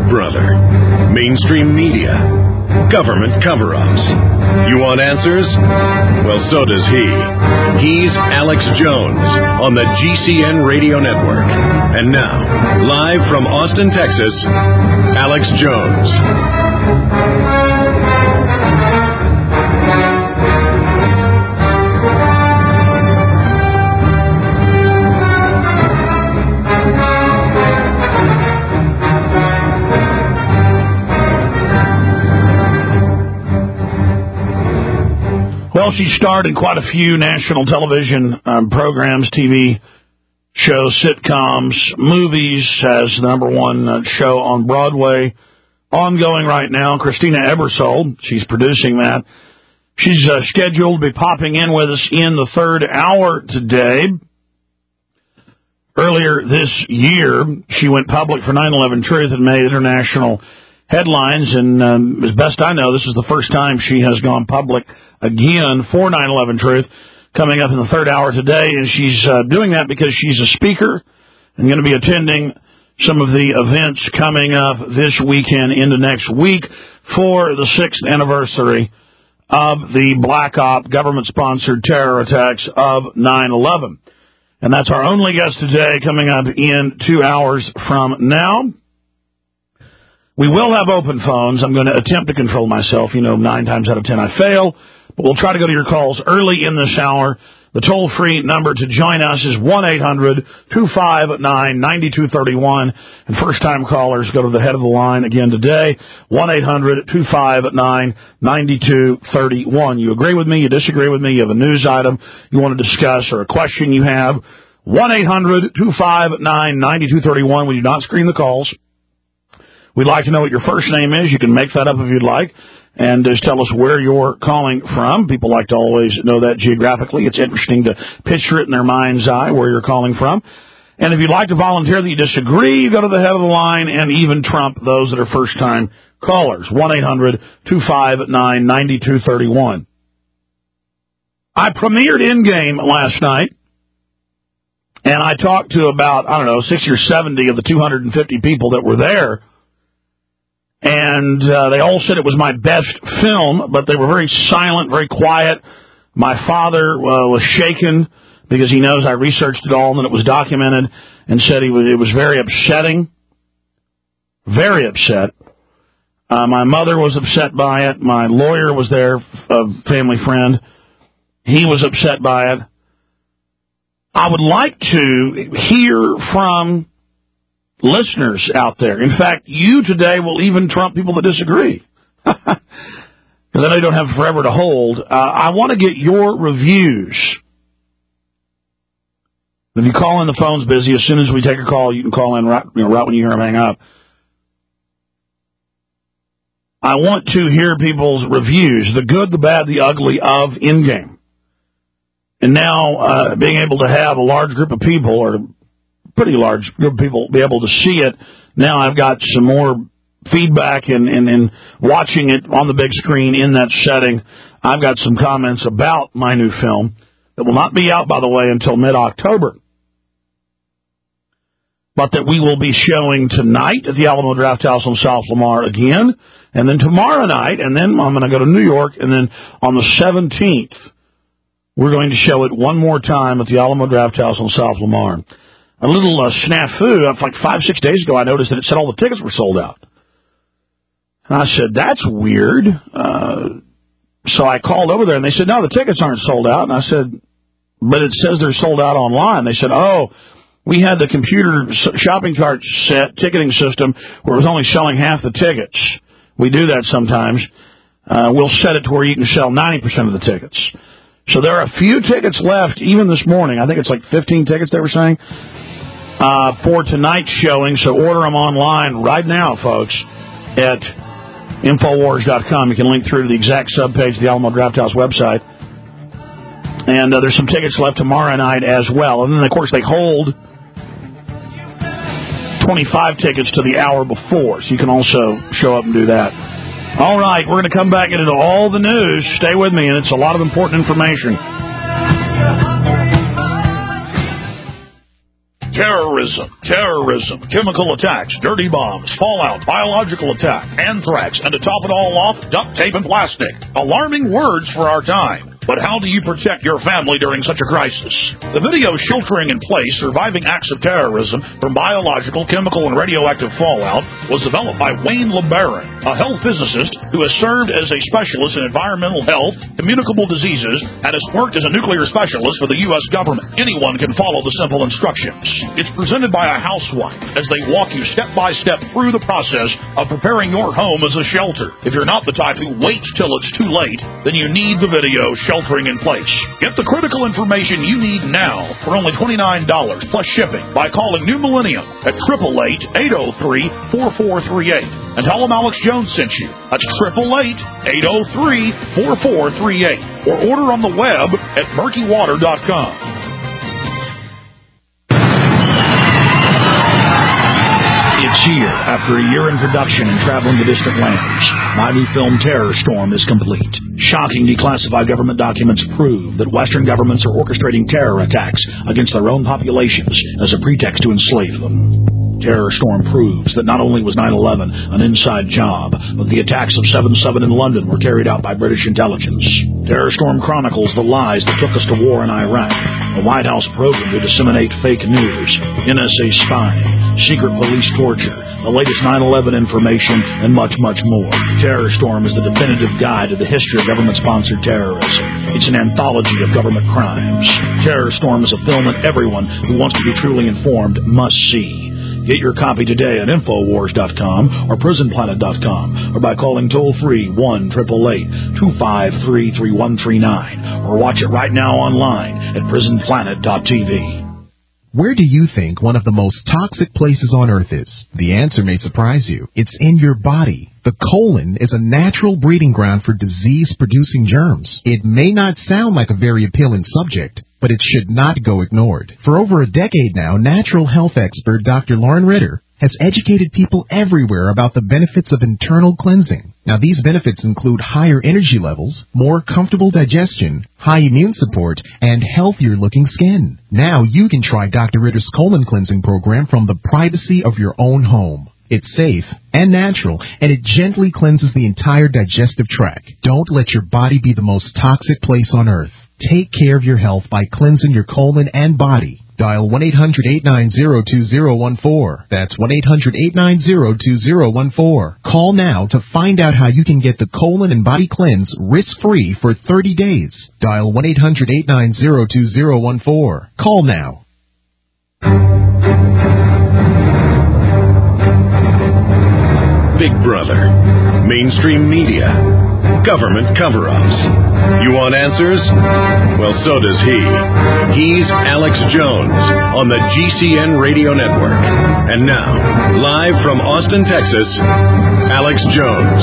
brother. Mainstream media. Government cover-ups. You want answers? Well, so does he. He's Alex Jones on the GCN Radio Network. And now, live from Austin, Texas, Alex Jones. Well, she starred in quite a few national television programs, TV shows, sitcoms, movies, as the number one show on Broadway. Ongoing right now, Christina Ebersole. She's producing that. She's scheduled to be popping in with us in the third hour today. Earlier this year, she went public for 9/11 Truth and made international headlines, and as best I know, this is the first time she has gone public again for 9/11 Truth, coming up in the third hour today, and she's doing that because she's a speaker and going to be attending some of the events coming up this weekend into next week for the 6th anniversary of the Black Op government-sponsored terror attacks of 9/11. And that's our only guest today, coming up in 2 hours from now. We will have open phones. I'm going to attempt to control myself. 9 times out of 10 I fail. But we'll try to go to your calls early in this hour. The toll-free number to join us is 1-800-259-9231. And first-time callers go to the head of the line again today, 1-800-259-9231. You agree with me? You disagree with me? You have a news item you want to discuss or a question you have? 1-800-259-9231. We do not screen the calls. We'd like to know what your first name is. You can make that up if you'd like. And just tell us where you're calling from. People like to always know that geographically. It's interesting to picture it in their mind's eye where you're calling from. And if you'd like to volunteer that you disagree, you go to the head of the line and even trump those that are first-time callers. 1-800-259-9231. I premiered Endgame last night, and I talked to about, 60 or 70 of the 250 people that were there. And they all said it was my best film, but they were very silent, very quiet. My father was shaken because he knows I researched it all and that it was documented, and said it was very upsetting, very upset. My mother was upset by it. My lawyer was there, a family friend. He was upset by it. I would like to hear from listeners out there. In fact, you today will even trump people that disagree. Because I know you don't have forever to hold. I want to get your reviews. If you call in, the phone's busy. As soon as we take a call, you can call in right when you hear them hang up. I want to hear people's reviews, the good, the bad, the ugly of Endgame. And now being able to have a large group of people, or pretty large group of people, be able to see it. Now I've got some more feedback and watching it on the big screen in that setting. I've got some comments about my new film that will not be out, by the way, until mid-October, but that we will be showing tonight at the Alamo Drafthouse on South Lamar again, and then tomorrow night, and then I'm going to go to New York, and then on the 17th, we're going to show it one more time at the Alamo Drafthouse on South Lamar. A little snafu, like 5-6 days ago, I noticed that it said all the tickets were sold out. And I said, that's weird. So I called over there, and they said, no, the tickets aren't sold out. And I said, but it says they're sold out online. They said, oh, we had the computer shopping cart set ticketing system where it was only selling half the tickets. We do that sometimes. We'll set it to where you can sell 90% of the tickets. So there are a few tickets left, even this morning. I think it's like 15 tickets, they were saying, for tonight's showing. So order them online right now, folks, at Infowars.com. You can link through to the exact subpage of the Alamo Drafthouse website. And there's some tickets left tomorrow night as well. And then, of course, they hold 25 tickets to the hour before, so you can also show up and do that. All right, we're going to come back into all the news. Stay with me, and it's a lot of important information. Terrorism, chemical attacks, dirty bombs, fallout, biological attack, anthrax, and to top it all off, duct tape and plastic. Alarming words for our time. But how do you protect your family during such a crisis? The video Sheltering in Place, Surviving Acts of Terrorism from Biological, Chemical, and Radioactive Fallout was developed by Wayne LeBaron, a health physicist who has served as a specialist in environmental health, communicable diseases, and has worked as a nuclear specialist for the U.S. government. Anyone can follow the simple instructions. It's presented by a housewife as they walk you step by step through the process of preparing your home as a shelter. If you're not the type who waits till it's too late, then you need the video Sheltering in Place. Get the critical information you need now for only $29 plus shipping by calling New Millennium at 888-803-4438 and tell them Alex Jones sent you. That's 888-803-4438 or order on the web at murkywater.com. It's here. After a year in production and traveling to distant lands, my new film Terror Storm is complete. Shocking declassified government documents prove that Western governments are orchestrating terror attacks against their own populations as a pretext to enslave them. Terror Storm proves that not only was 9/11 an inside job, but the attacks of 7/7 in London were carried out by British intelligence. Terror Storm chronicles the lies that took us to war in Iraq, the White House program to disseminate fake news, NSA spying, secret police torture, the latest 9/11 information, and much, much more. Terror Storm is the definitive guide to the history of government-sponsored terrorism. It's an anthology of government crimes. Terror Storm is a film that everyone who wants to be truly informed must see. Get your copy today at Infowars.com or PrisonPlanet.com or by calling toll-free 1-888-253-3139 or watch it right now online at PrisonPlanet.tv. Where do you think one of the most toxic places on Earth is? The answer may surprise you. It's in your body. The colon is a natural breeding ground for disease-producing germs. It may not sound like a very appealing subject, but it should not go ignored. For over a decade now, natural health expert Dr. Lauren Ritter has educated people everywhere about the benefits of internal cleansing. Now, these benefits include higher energy levels, more comfortable digestion, high immune support, and healthier-looking skin. Now you can try Dr. Ritter's colon cleansing program from the privacy of your own home. It's safe and natural, and it gently cleanses the entire digestive tract. Don't let your body be the most toxic place on Earth. Take care of your health by cleansing your colon and body. Dial 1-800-890-2014. That's 1-800-890-2014. Call now to find out how you can get the colon and body cleanse risk-free for 30 days. Dial 1-800-890-2014. Call now. Big Brother, mainstream media, government cover-ups. You want answers? Well, so does he. He's Alex Jones on the GCN Radio Network. And now, live from Austin, Texas, Alex Jones.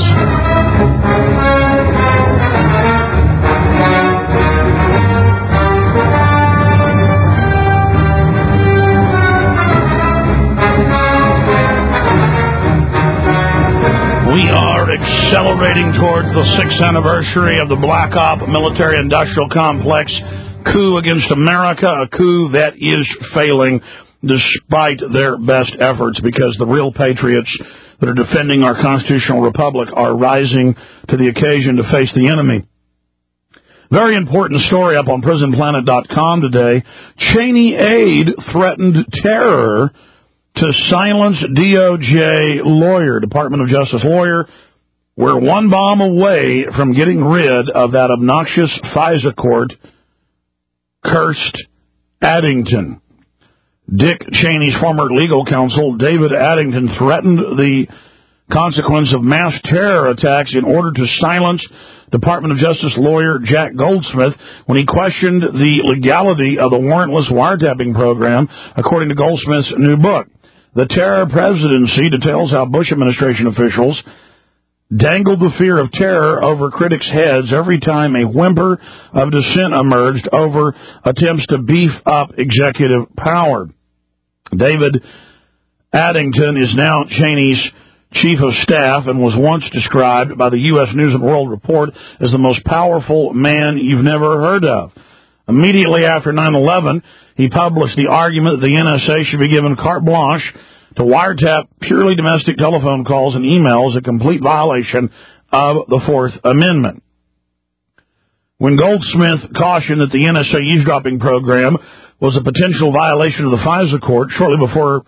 We are accelerating towards the 6th anniversary of the Black Op military-industrial complex coup against America, a coup that is failing despite their best efforts because the real patriots that are defending our constitutional republic are rising to the occasion to face the enemy. Very important story up on PrisonPlanet.com today. Cheney aide threatened terror to silence DOJ lawyer, Department of Justice lawyer. We're one bomb away from getting rid of that obnoxious FISA court, cursed Addington. Dick Cheney's former legal counsel, David Addington, threatened the consequence of mass terror attacks in order to silence Department of Justice lawyer Jack Goldsmith when he questioned the legality of the warrantless wiretapping program, according to Goldsmith's new book. The Terror Presidency details how Bush administration officials dangled the fear of terror over critics' heads every time a whimper of dissent emerged over attempts to beef up executive power. David Addington is now Cheney's chief of staff and was once described by the U.S. News and World Report as the most powerful man you've never heard of. Immediately after 9/11, he published the argument that the NSA should be given carte blanche to wiretap purely domestic telephone calls and emails, a complete violation of the Fourth Amendment. When Goldsmith cautioned that the NSA eavesdropping program was a potential violation of the FISA court shortly before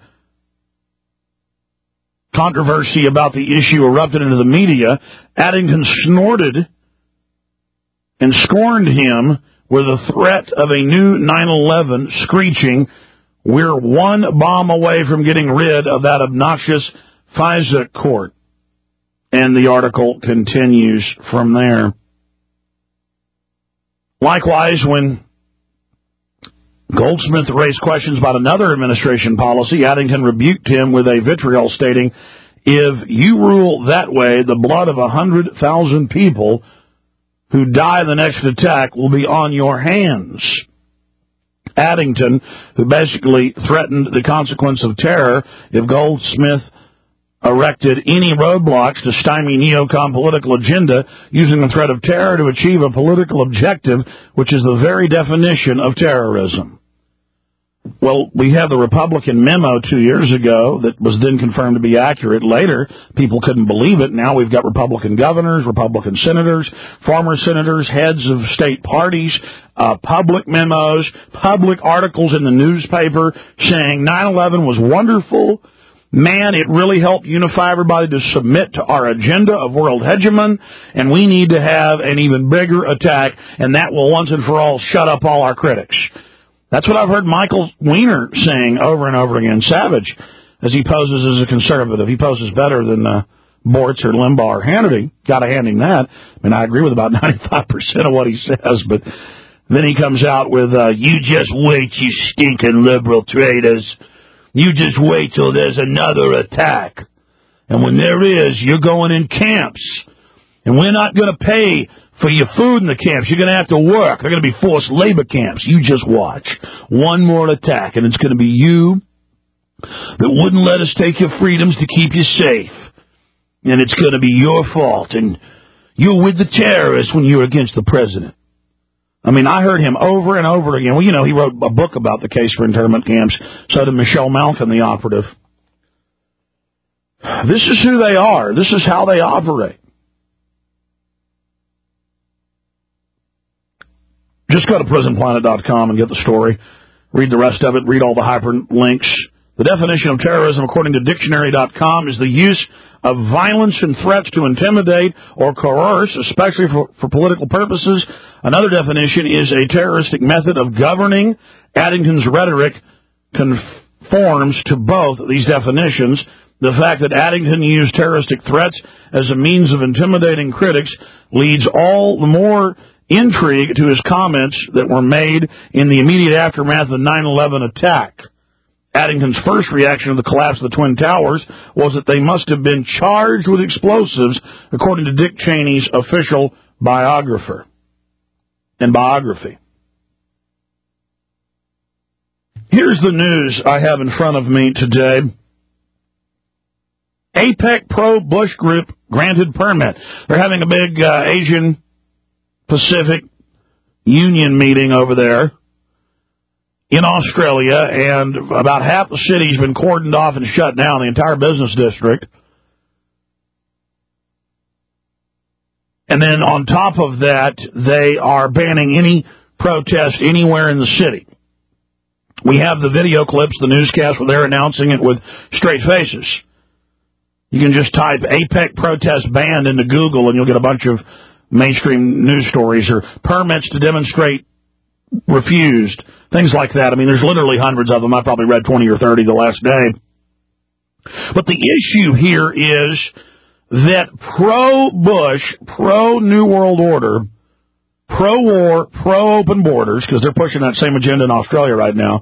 controversy about the issue erupted into the media, Addington snorted and scorned him with the threat of a new 9/11, screeching, "We're one bomb away from getting rid of that obnoxious FISA court." And the article continues from there. Likewise, when Goldsmith raised questions about another administration policy, Addington rebuked him with a vitriol stating, "If you rule that way, the blood of 100,000 people who die in the next attack will be on your hands." Addington, who basically threatened the consequence of terror if Goldsmith erected any roadblocks to stymie neocon political agenda, using the threat of terror to achieve a political objective, which is the very definition of terrorism. Well, we have the Republican memo 2 years ago that was then confirmed to be accurate. Later, people couldn't believe it. Now we've got Republican governors, Republican senators, former senators, heads of state parties, public memos, public articles in the newspaper saying 9/11 was wonderful. Man, it really helped unify everybody to submit to our agenda of world hegemon, and we need to have an even bigger attack, and that will once and for all shut up all our critics. That's what I've heard Michael Weiner saying over and over again. Savage, as he poses as a conservative. He poses better than Bortz or Limbaugh or Hannity. Got to hand him that. I mean, I agree with about 95% of what he says, but then he comes out with, "You just wait, you stinking liberal traitors. You just wait till there's another attack. And when there is, you're going in camps. And we're not going to pay for your food in the camps. You're going to have to work. They're going to be forced labor camps. You just watch. One more attack, and it's going to be you that wouldn't let us take your freedoms to keep you safe. And it's going to be your fault. And you're with the terrorists when you're against the president." I mean, I heard him over and over again. Well, you know, he wrote a book about the case for internment camps. So did Michelle Malkin, the operative. This is who they are. This is how they operate. Just go to prisonplanet.com and get the story. Read the rest of it. Read all the hyperlinks. The definition of terrorism, according to dictionary.com, is the use of violence and threats to intimidate or coerce, especially for political purposes. Another definition is a terroristic method of governing. Addington's rhetoric conforms to both these definitions. The fact that Addington used terroristic threats as a means of intimidating critics leads all the more intrigue to his comments that were made in the immediate aftermath of the 9/11 attack. Addington's first reaction to the collapse of the Twin Towers was that they must have been charged with explosives, according to Dick Cheney's official biography. Here's the news I have in front of me today. APEC pro-Bush group granted permit. They're having a big Asian Pacific Union meeting over there in Australia, and about half the city's been cordoned off and shut down, the entire business district. And then on top of that, they are banning any protest anywhere in the city. We have the video clips, the newscast, where they're announcing it with straight faces. You can just type APEC protest banned into Google, and you'll get a bunch of mainstream news stories, or permits to demonstrate refused, things like that. I mean, there's literally hundreds of them. I probably read 20 or 30 the last day. But the issue here is that pro-Bush, pro-New World Order, pro-war, pro-open borders, because they're pushing that same agenda in Australia right now,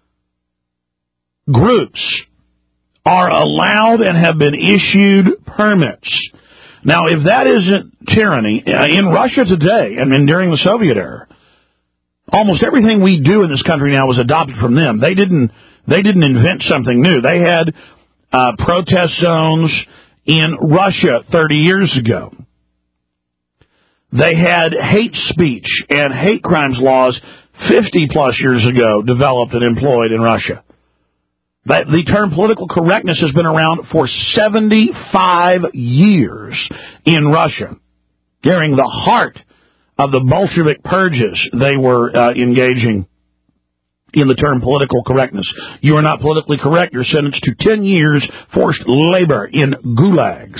groups are allowed and have been issued permits. Now, if that isn't tyranny, in Russia today, and during the Soviet era, almost everything we do in this country now was adopted from them. They didn't invent something new. They had protest zones in Russia 30 years ago. They had hate speech and hate crimes laws 50-plus years ago developed and employed in Russia. The term political correctness has been around for 75 years in Russia. During the heart of the Bolshevik purges, they were engaging in the term political correctness. You are not politically correct, you're sentenced to 10 years forced labor in gulags.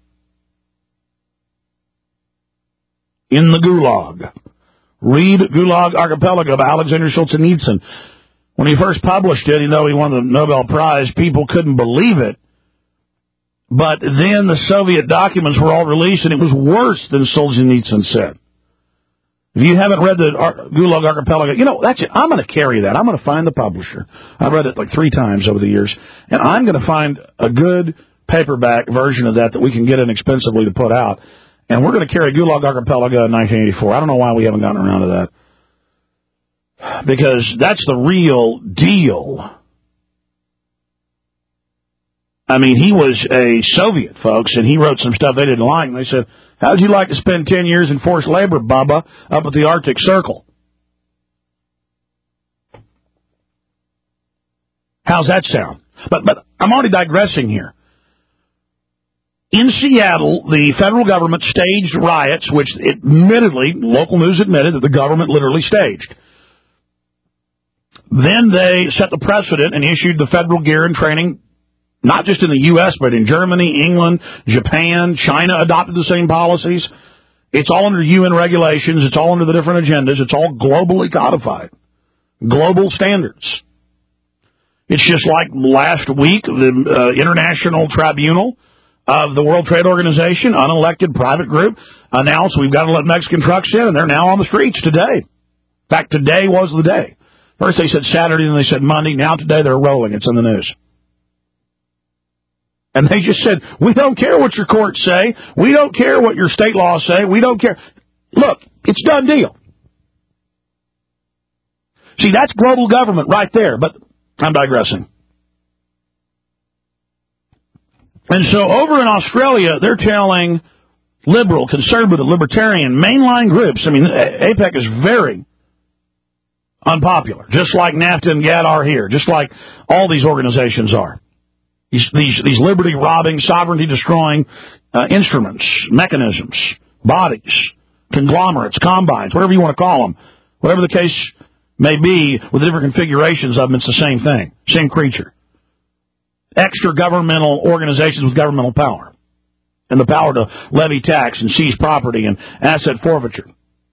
In the gulag. Read Gulag Archipelago by Alexander Solzhenitsyn. When he first published it, he won the Nobel Prize, people couldn't believe it. But then the Soviet documents were all released, and it was worse than Solzhenitsyn said. If you haven't read the Gulag Archipelago, that's it. I'm going to carry that. I'm going to find the publisher. I've read it like 3 times over the years, and I'm going to find a good paperback version of that we can get inexpensively to put out. And we're going to carry Gulag Archipelago in 1984. I don't know why we haven't gotten around to that. Because that's the real deal. I mean, he was a Soviet, folks, and he wrote some stuff they didn't like. And they said, how'd you like to spend 10 years in forced labor, Bubba, up at the Arctic Circle? How's that sound? But I'm already digressing here. In Seattle, the federal government staged riots, which admittedly, local news admitted that the government literally staged. Then they set the precedent and issued the federal gear and training, not just in the U.S., but in Germany, England, Japan, China adopted the same policies. It's all under UN regulations. It's all under the different agendas. It's all globally codified. Global standards. It's just like last week, the International Tribunal of the World Trade Organization, unelected private group, announced we've got to let Mexican trucks in, and they're now on the streets today. In fact, today was the day. First they said Saturday, then they said Monday. Now today they're rolling. It's in the news. And they just said, we don't care what your courts say. We don't care what your state laws say. We don't care. Look, it's done deal. See, that's global government right there, but I'm digressing. And so over in Australia, they're telling liberal, conservative, libertarian, mainline groups, AIPAC is very unpopular, just like NAFTA and GATT are here, just like all these organizations are. These liberty-robbing, sovereignty-destroying instruments, mechanisms, bodies, conglomerates, combines, whatever you want to call them, whatever the case may be, with the different configurations of them, it's the same thing, same creature. Extra-governmental organizations with governmental power and the power to levy tax and seize property and asset forfeiture.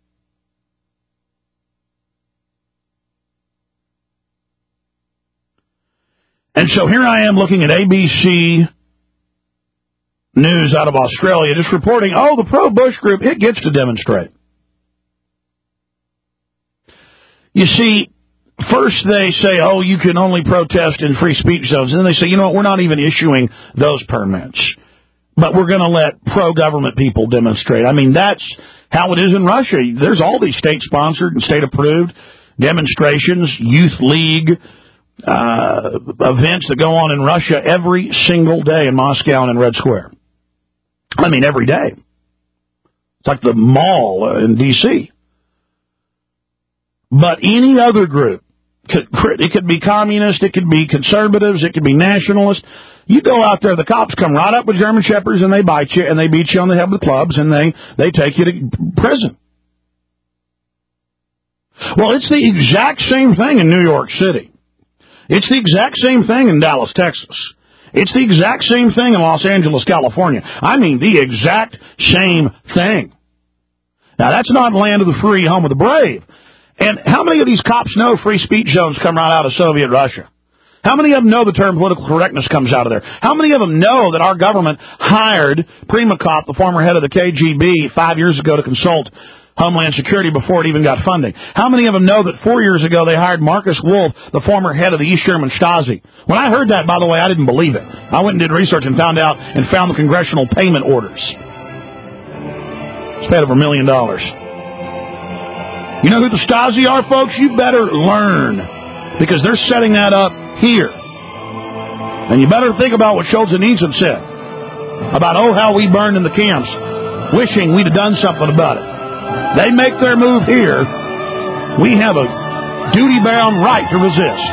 And so here I am looking at ABC News out of Australia, just reporting, the pro-Bush group, it gets to demonstrate. You see, first they say, you can only protest in free speech zones. And then they say, we're not even issuing those permits. But we're going to let pro-government people demonstrate. That's how it is in Russia. There's all these state-sponsored and state-approved demonstrations, youth league events that go on in Russia every single day in Moscow and in Red Square. Every day. It's like the mall in D.C. But any other group, it could be communist, it could be conservatives, it could be nationalist. You go out there, the cops come right up with German Shepherds and they bite you and they beat you on the head with clubs and they take you to prison. Well, it's the exact same thing in New York City. It's the exact same thing in Dallas, Texas. It's the exact same thing in Los Angeles, California. The exact same thing. Now, that's not land of the free, home of the brave. And how many of these cops know free speech zones come right out of Soviet Russia? How many of them know the term political correctness comes out of there? How many of them know that our government hired Primakov, the former head of the KGB, 5 years ago to consult Homeland Security before it even got funding? How many of them know that 4 years ago they hired Marcus Wolf, the former head of the East German Stasi? When I heard that, by the way, I didn't believe it. I went and did research and found the congressional payment orders. It's paid over $1 million. You know who the Stasi are, folks? You better learn, because they're setting that up here. And you better think about what Solzhenitsyn said about, how we burned in the camps, wishing we'd have done something about it. They make their move here. We have a duty-bound right to resist.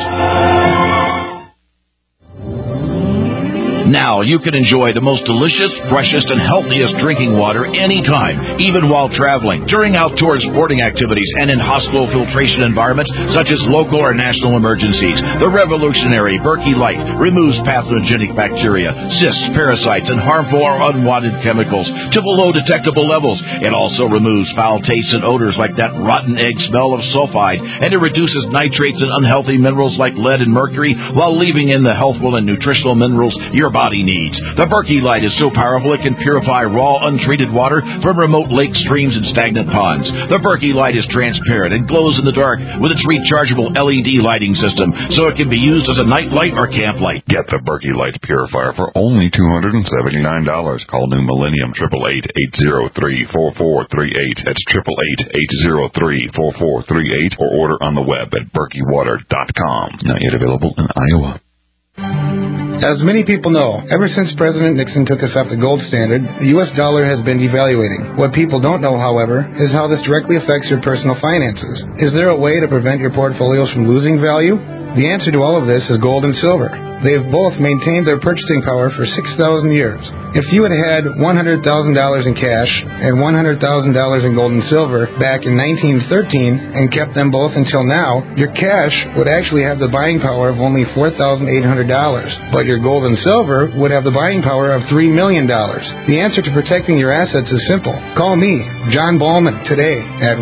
Now you can enjoy the most delicious, freshest, and healthiest drinking water anytime, even while traveling, during outdoor sporting activities, and in hospital filtration environments such as local or national emergencies. The revolutionary Berkey Light removes pathogenic bacteria, cysts, parasites, and harmful or unwanted chemicals to below detectable levels. It also removes foul tastes and odors like that rotten egg smell of sulfide, and it reduces nitrates and unhealthy minerals like lead and mercury while leaving in the healthful and nutritional minerals your body needs. The Berkey Light is so powerful it can purify raw, untreated water from remote lakes, streams, and stagnant ponds. The Berkey Light is transparent and glows in the dark with its rechargeable LED lighting system, so it can be used as a night light or camp light. Get the Berkey Light Purifier for only $279. Call New Millennium 888-803-4438. That's 888-803-4438, or order on the web at berkeywater.com. Not yet available in Iowa. As many people know, ever since President Nixon took us off the gold standard, the U.S. dollar has been devaluating. What people don't know, however, is how this directly affects your personal finances. Is there a way to prevent your portfolios from losing value? The answer to all of this is gold and silver. They have both maintained their purchasing power for 6,000 years. If you had had $100,000 in cash and $100,000 in gold and silver back in 1913 and kept them both until now, your cash would actually have the buying power of only $4,800, but your gold and silver would have the buying power of $3 million. The answer to protecting your assets is simple. Call me, John Ballman, today at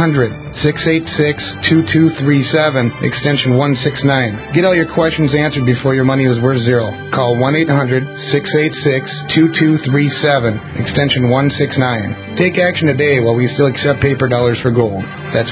1-800-686-2237, extension 169. Get all your questions answered before your money is worth zero. Call 1-800-686-2237, extension 169. Take action today while we still accept paper dollars for gold. That's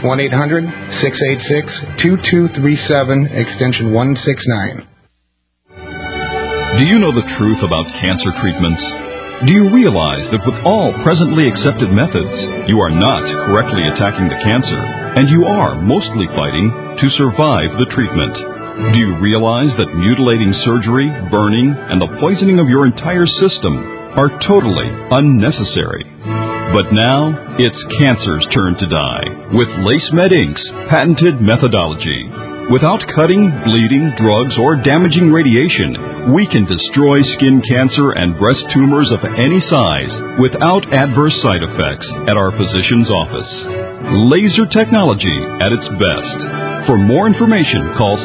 1-800-686-2237, extension 169. Do you know the truth about cancer treatments? Do you realize that with all presently accepted methods, you are not correctly attacking the cancer, and you are mostly fighting to survive the treatment? Do you realize that mutilating surgery, burning, and the poisoning of your entire system are totally unnecessary? But now, it's cancer's turn to die with LaceMed Inc.'s patented methodology. Without cutting, bleeding, drugs, or damaging radiation, we can destroy skin cancer and breast tumors of any size without adverse side effects at our physician's office. Laser technology at its best. For more information, call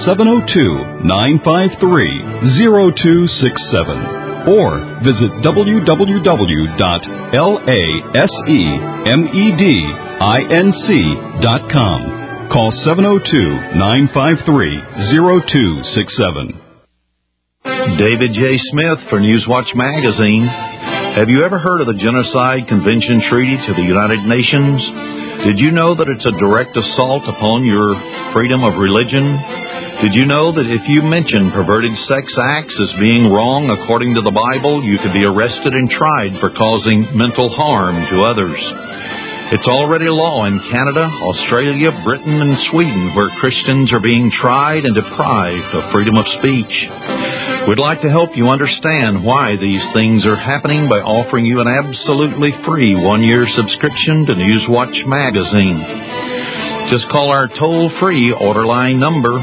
702-953-0267 or visit www.lasemedinc.com. Call 702-953-0267. David J. Smith for Newswatch Magazine. Have you ever heard of the Genocide Convention Treaty to the United Nations? Did you know that it's a direct assault upon your freedom of religion? Did you know that if you mention perverted sex acts as being wrong according to the Bible, you could be arrested and tried for causing mental harm to others? It's already law in Canada, Australia, Britain, and Sweden, where Christians are being tried and deprived of freedom of speech. We'd like to help you understand why these things are happening by offering you an absolutely free one-year subscription to Newswatch Magazine. Just call our toll-free order line number,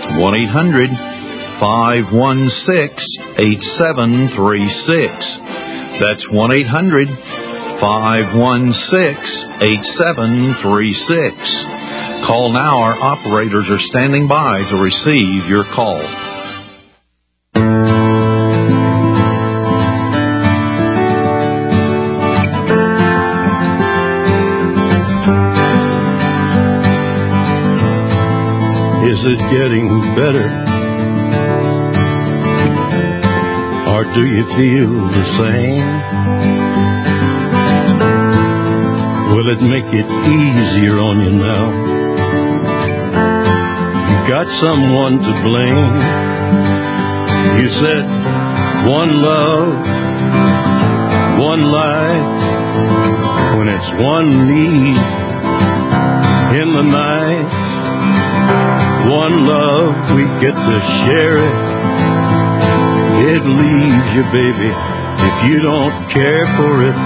1-800-516-8736. That's 1-800-516-8736. Call now. Our operators are standing by to receive your call. Is it getting better? Or do you feel the same? Will it make it easier on you now? You got someone to blame. You said one love, one life, when it's one need in the night. One love, we get to share it. It leaves you, baby, if you don't care for it.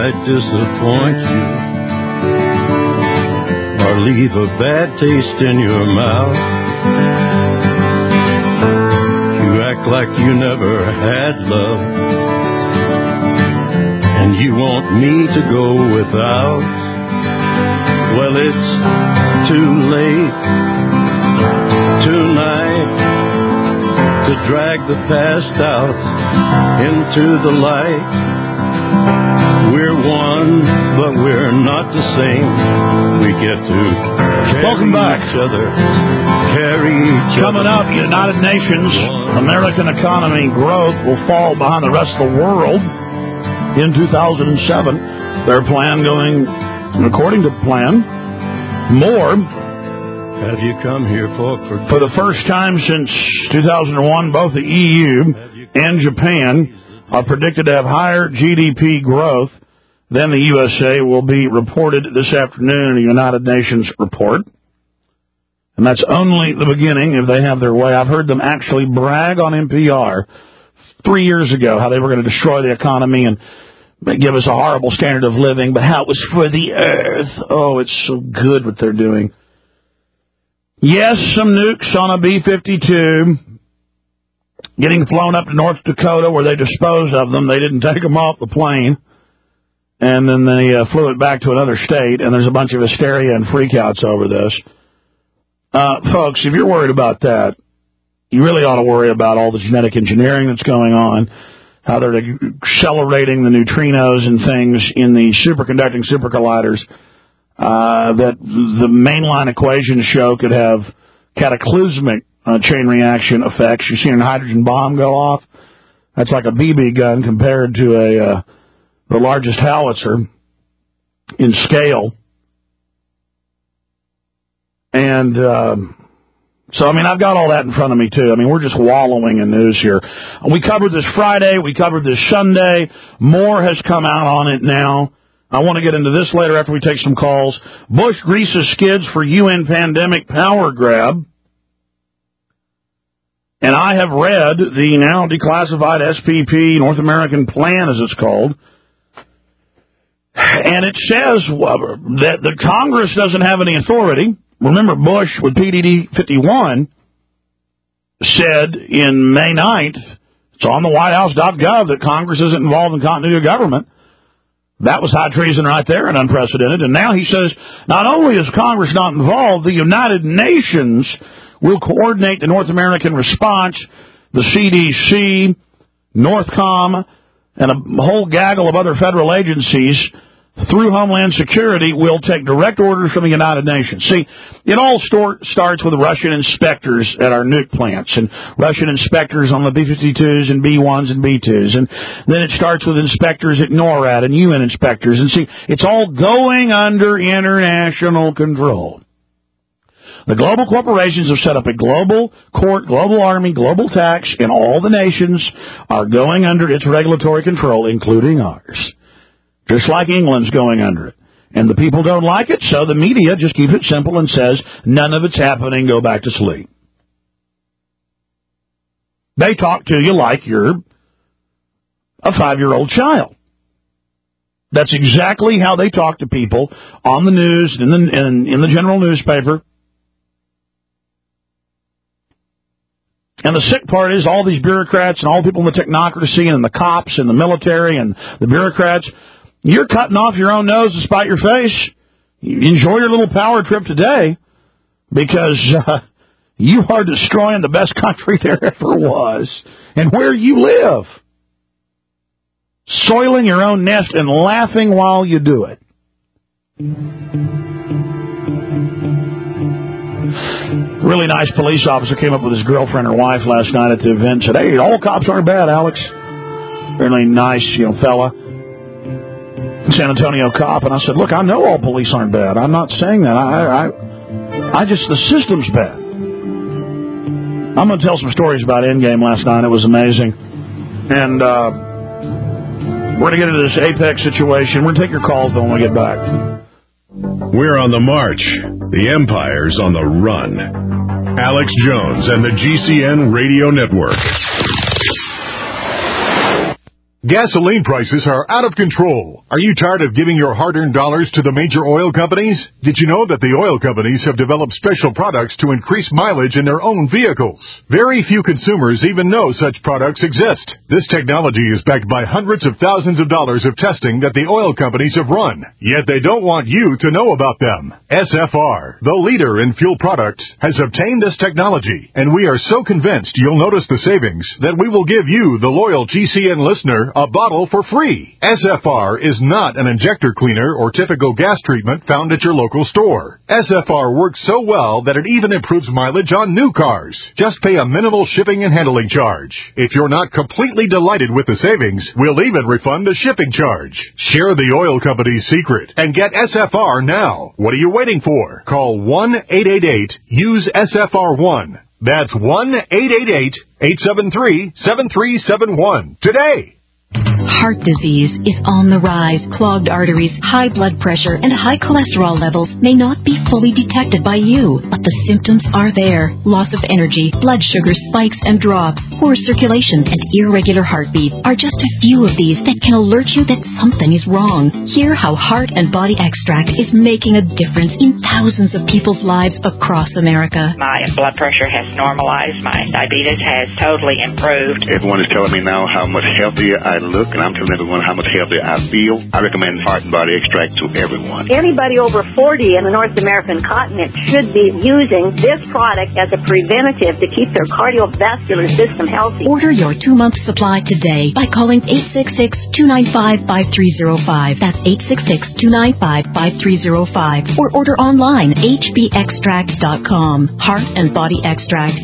might disappoint you or leave a bad taste in your mouth. You act like you never had love, and you want me to go without. Well, it's too late tonight to drag the past out into the light. We're one, but we're not the same. We get to Welcome back. each other, carry each Coming other. up, United Nations, American economy growth will fall behind the rest of the world in 2007. Their plan going according to plan. More. Have you come here for the first time since 2001, both the EU and Japan are predicted to have higher GDP growth than the USA, will be reported this afternoon in a United Nations report. And that's only the beginning if they have their way. I've heard them actually brag on NPR 3 years ago how they were going to destroy the economy and give us a horrible standard of living, but how it was for the earth. Oh, it's so good what they're doing. Yes, some nukes on a B-52 getting flown up to North Dakota where they disposed of them. They didn't take them off the plane, and then they flew it back to another state, and there's a bunch of hysteria and freakouts over this. Folks, if you're worried about that, you really ought to worry about all the genetic engineering that's going on, how they're accelerating the neutrinos and things in the superconducting supercolliders, that the mainline equations show could have cataclysmic chain reaction effects. You've seen a hydrogen bomb go off. That's like a BB gun compared to the largest howitzer in scale. And so, I mean, I've got all that in front of me, too. I mean, we're just wallowing in news here. We covered this Friday. We covered this Sunday. More has come out on it now. I want to get into this later after we take some calls. Bush greases skids for UN pandemic power grab. And I have read the now declassified SPP, North American Plan, as it's called. And it says that the Congress doesn't have any authority. Remember, Bush, with PDD 51, said in May 9th, it's on the WhiteHouse.gov, that Congress isn't involved in continuity of government. That was high treason right there and unprecedented. And now he says, not only is Congress not involved, the United Nations will coordinate the North American response, the CDC, Northcom, and a whole gaggle of other federal agencies through Homeland Security will take direct orders from the United Nations. See, it all starts with Russian inspectors at our nuke plants and Russian inspectors on the B-52s and B-1s and B-2s. And then it starts with inspectors at NORAD and UN inspectors. And see, it's all going under international control. The global corporations have set up a global court, global army, global tax, and all the nations are going under its regulatory control, including ours. Just like England's going under it. And the people don't like it, so the media just keeps it simple and says, none of it's happening, go back to sleep. They talk to you like you're a 5-year-old child. That's exactly how they talk to people on the news, in the general newspaper. And the sick part is all these bureaucrats and all the people in the technocracy and the cops and the military and the bureaucrats, you're cutting off your own nose to spite your face. Enjoy your little power trip today because you are destroying the best country there ever was and where you live. Soiling your own nest and laughing while you do it. Really nice police officer came up with his girlfriend or wife last night at the event and said, hey, all cops aren't bad, Alex. Really nice, fella. San Antonio cop, and I said, look, I know all police aren't bad. I'm not saying that. I just, the system's bad. I'm going to tell some stories about Endgame last night. It was amazing. And we're going to get into this Apex situation. We're going to take your calls, though, when we get back. We're on the march. The Empire's on the run. Alex Jones and the GCN Radio Network. Gasoline prices are out of control. Are you tired of giving your hard-earned dollars to the major oil companies? Did you know that the oil companies have developed special products to increase mileage in their own vehicles? Very few consumers even know such products exist. This technology is backed by hundreds of thousands of dollars of testing that the oil companies have run. Yet they don't want you to know about them. SFR, the leader in fuel products, has obtained this technology, and we are so convinced you'll notice the savings that we will give you, the loyal GCN listener, a bottle for free. SFR is not an injector cleaner or typical gas treatment found at your local store. SFR works so well that it even improves mileage on new cars. Just pay a minimal shipping and handling charge. If you're not completely delighted with the savings, we'll even refund the shipping charge. Share the oil company's secret and get SFR now. What are you waiting for? Call 1-888-USE-SFR1. That's 1-888-873-7371 today. Heart disease is on the rise. Clogged arteries, high blood pressure, and high cholesterol levels may not be fully detected by you, but the symptoms are there. Loss of energy, blood sugar spikes and drops, poor circulation, and irregular heartbeat are just a few of these that can alert you that something is wrong. Hear how Heart and Body Extract is making a difference in thousands of people's lives across America. My blood pressure has normalized. My diabetes has totally improved. Everyone is telling me now how much healthier I look, and I'm telling everyone how much healthier I feel. I recommend Heart and Body Extract to everyone. Anybody over 40 in the North American continent should be using this product as a preventative to keep their cardiovascular system healthy. Order your 2-month supply today by calling 866-295-5305. That's 866-295-5305. Or order online, hbextract.com. Heart and Body Extract,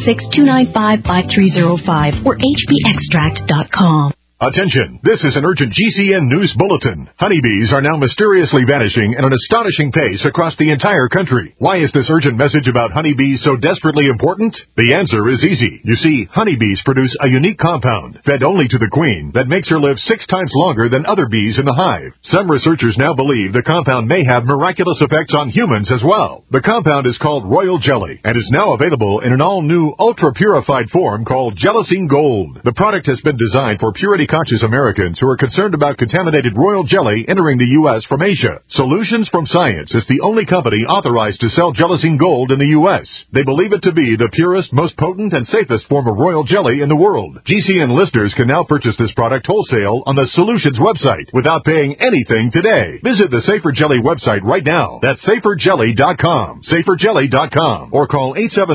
866-295-5305 or hbextract.com. Attention, this is an urgent GCN news bulletin. Honeybees are now mysteriously vanishing at an astonishing pace across the entire country. Why is this urgent message about honeybees so desperately important? The answer is easy. You see, honeybees produce a unique compound, fed only to the queen, that makes her live 6 times longer than other bees in the hive. Some researchers now believe the compound may have miraculous effects on humans as well. The compound is called Royal Jelly and is now available in an all-new, ultra-purified form called Gelacine Gold. The product has been designed for purity-conscious Americans who are concerned about contaminated royal jelly entering the U.S. from Asia. Solutions from Science is the only company authorized to sell Gelacine Gold in the U.S. They believe it to be the purest, most potent, and safest form of royal jelly in the world. GCN listeners can now purchase this product wholesale on the Solutions website without paying anything today. Visit the Safer Jelly website right now. That's saferjelly.com. Saferjelly.com. Or call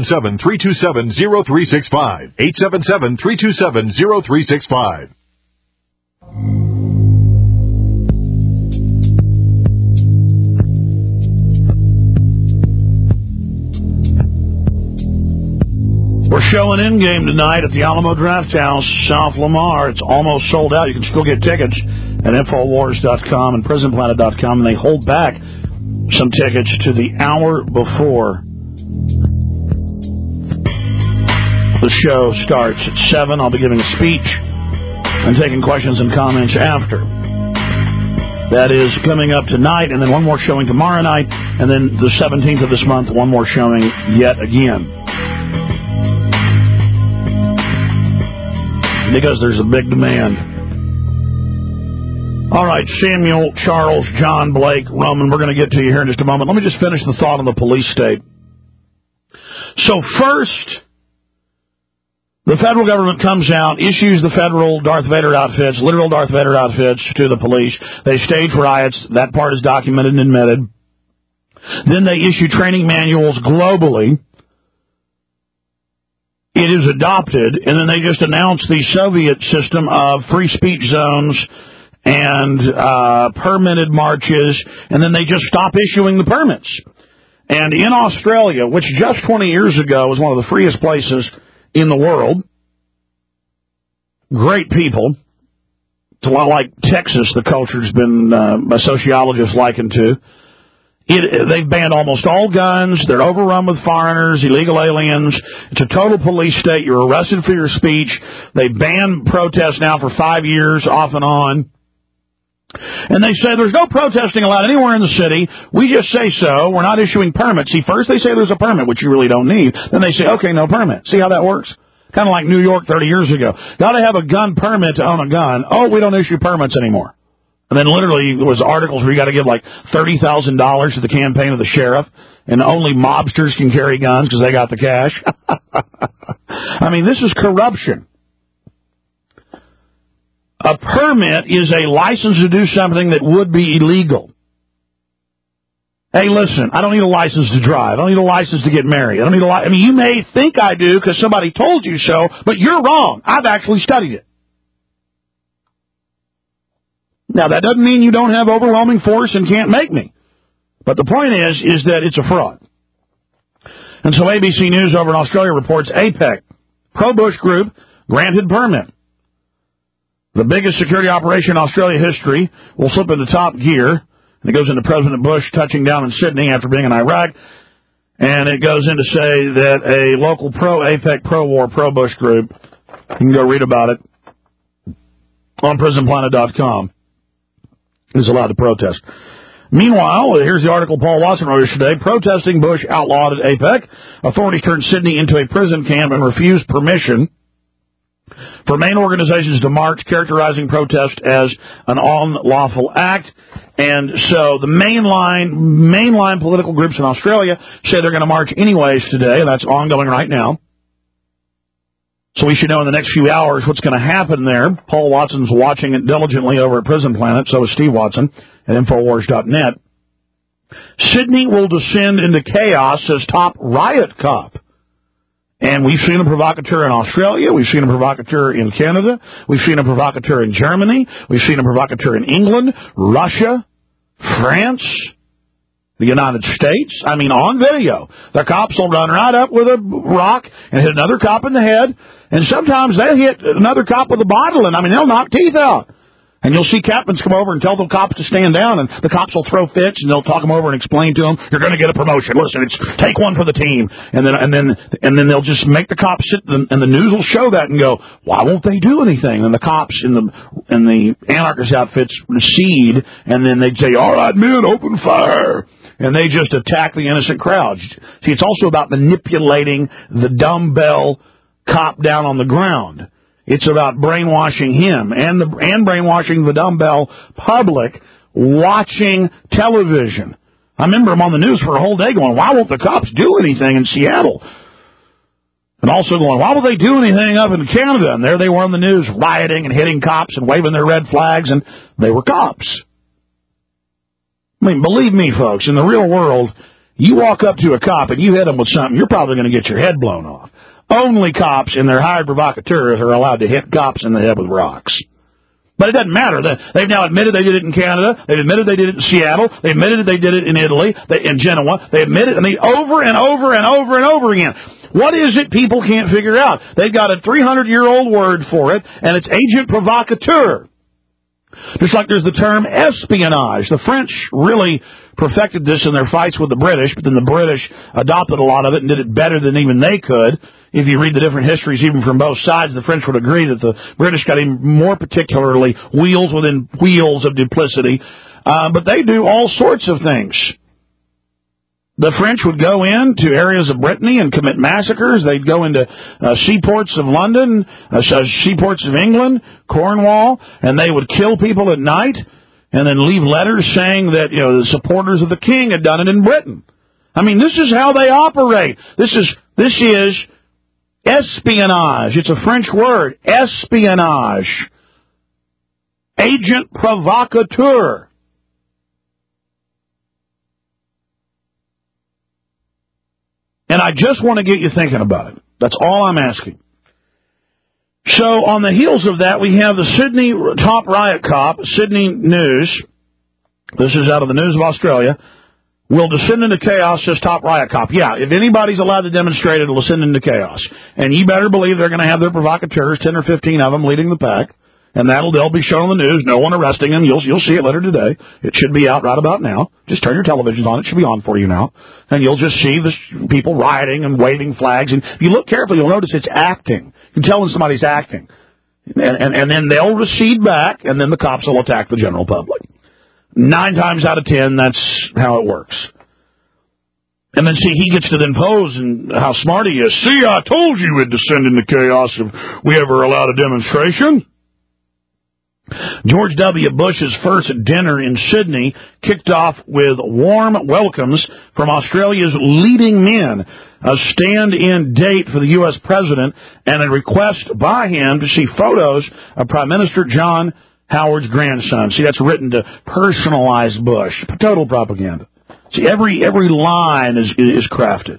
877-327-0365. 877-327-0365. We're showing Endgame tonight at the Alamo Drafthouse, South Lamar. It's almost sold out. You can still get tickets at Infowars.com and PrisonPlanet.com, and they hold back some tickets to the hour before the show starts at 7. I'll be giving a speech and taking questions and comments after. That is coming up tonight, and then one more showing tomorrow night, and then the 17th of this month, one more showing yet again. Because there's a big demand. All right, Samuel, Charles, John, Blake, Roman, we're going to get to you here in just a moment. Let me just finish the thought on the police state. So first, the federal government comes out, issues the federal Darth Vader outfits, literal Darth Vader outfits to the police. They stage riots. That part is documented and admitted. Then they issue training manuals globally. It is adopted, and then they just announce the Soviet system of free speech zones and permitted marches, and then they just stop issuing the permits. And in Australia, which just 20 years ago was one of the freest places in the world, great people. It's a lot like Texas, the culture's been a sociologist likened to. They've banned almost all guns. They're overrun with foreigners, illegal aliens. It's a total police state. You're arrested for your speech. They ban protests now for 5 years, off and on. And they say there's no protesting allowed anywhere in the city. We just say so. We're not issuing permits. See, first they say there's a permit, which you really don't need. Then they say, okay, no permit. See how that works? Kind of like New York 30 years ago. Got to have a gun permit to own a gun. Oh, we don't issue permits anymore. And then literally there was articles where you got to give like $30,000 to the campaign of the sheriff, and only mobsters can carry guns because they got the cash. I mean, this is corruption. A permit is a license to do something that would be illegal. Hey, listen, I don't need a license to drive. I don't need a license to get married. I don't need a I mean, you may think I do because somebody told you so, but you're wrong. I've actually studied it. Now, that doesn't mean you don't have overwhelming force and can't make me. But the point is that it's a fraud. And so ABC News over in Australia reports APEC, pro-Bush group, granted permit. The biggest security operation in Australia history will slip into top gear. And it goes into President Bush touching down in Sydney after being in Iraq. And it goes in to say that a local pro-APEC, pro-war, pro-Bush group, you can go read about it on prisonplanet.com, is allowed to protest. Meanwhile, here's the article Paul Watson wrote today. Protesting Bush outlawed at APEC. Authorities turned Sydney into a prison camp and refused permission for main organizations to march, characterizing protest as an unlawful act. And so the mainline political groups in Australia say they're going to march anyways today, and that's ongoing right now. So we should know in the next few hours what's going to happen there. Paul Watson's watching it diligently over at Prison Planet, so is Steve Watson at Infowars.net. Sydney will descend into chaos, says top riot cop. And we've seen a provocateur in Australia. We've seen a provocateur in Canada. We've seen a provocateur in Germany. We've seen a provocateur in England, Russia, France, the United States. I mean, on video. The cops will run right up with a rock and hit another cop in the head. And sometimes they'll hit another cop with a bottle, and I mean, they'll knock teeth out. And you'll see captains come over and tell the cops to stand down, and the cops will throw fits, and they'll talk them over and explain to them, you're going to get a promotion. Listen, it's take one for the team. And then they'll just make the cops sit, and the news will show that and go, why won't they do anything? And the cops in the anarchist outfits recede, and then they'd say, all right, men, open fire. And they just attack the innocent crowds. See, it's also about manipulating the dumbbell cop down on the ground. It's about brainwashing him and brainwashing the dumbbell public watching television. I remember him on the news for a whole day going, why won't the cops do anything in Seattle? And also going, why won't they do anything up in Canada? And there they were on the news rioting and hitting cops and waving their red flags, and they were cops. I mean, believe me, folks, in the real world, you walk up to a cop and you hit him with something, you're probably going to get your head blown off. Only cops and their hired provocateurs are allowed to hit cops in the head with rocks. But it doesn't matter. They've now admitted they did it in Canada. They've admitted they did it in Seattle. They admitted that they did it in Italy, in Genoa. They admitted, over and over and over and over again. What is it people can't figure out? They've got a 300-year-old word for it, and it's agent provocateur. Just like there's the term espionage. The French really perfected this in their fights with the British, but then the British adopted a lot of it and did it better than even they could. If you read the different histories, even from both sides, the French would agree that the British got even more particularly wheels within wheels of duplicity. But they do all sorts of things. The French would go into areas of Brittany and commit massacres. They'd go into seaports of London, seaports of England, Cornwall, and they would kill people at night and then leave letters saying that, the supporters of the king had done it in Britain. I mean, this is how they operate. This is espionage. It's a French word, espionage. Agent provocateur. And I just want to get you thinking about it. That's all I'm asking. So on the heels of that, we have the Sydney top riot cop, Sydney News. This is out of the News of Australia. Will descend into chaos, says top riot cop. Yeah, if anybody's allowed to demonstrate, it'll descend into chaos. And you better believe they're going to have their provocateurs, 10 or 15 of them, leading the pack. And they'll be shown on the news. No one arresting them. You'll see it later today. It should be out right about now. Just turn your televisions on. It should be on for you now. And you'll just see the people rioting and waving flags. And if you look carefully, you'll notice it's acting. You can tell when somebody's acting. And then they'll recede back, and then the cops will attack the general public. 9 times out of 10, that's how it works. And then, see, he gets to then pose and how smart he is. See, I told you it'd descend into chaos if we ever allowed a demonstration. George W. Bush's first dinner in Sydney kicked off with warm welcomes from Australia's leading men, a stand-in date for the U.S. president, and a request by him to see photos of Prime Minister John Howard's grandson. See, that's written to personalize Bush. Total propaganda. See, every line is crafted.